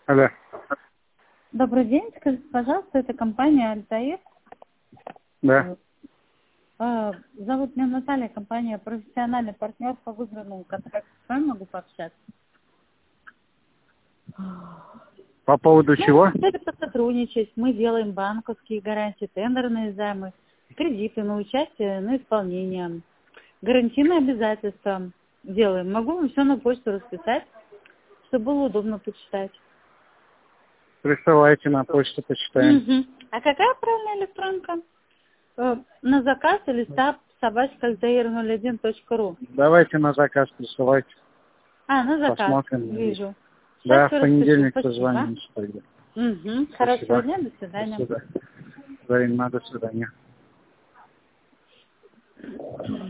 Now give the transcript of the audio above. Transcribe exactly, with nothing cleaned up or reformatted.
Алло. Добрый день. Скажите, пожалуйста, это компания «Альтаир». Да. Э, Зовут меня Наталья, компания «Профессиональный партнер» по выигранному контракту. С вами могу пообщаться? По поводу Ну, чего? хотели посотрудничать. Мы делаем банковские гарантии, тендерные займы, кредиты на участие, на исполнение, гарантийные обязательства делаем. Могу вам все на почту расписать, чтобы было удобно почитать. Присылайте на почту, почитаем. Угу. А какая правильная электронка? Э, На заказ или стаб собачка альтаир ноль один точка ру. Давайте на заказ присылайте. А, на заказ. Посмотрим. Вижу. Да, Сейчас в все понедельник распишу. Спасибо. созвонимся тогда. Угу. Хорошего Спасибо. дня. До свидания. До свидания. Взаимно, до свидания.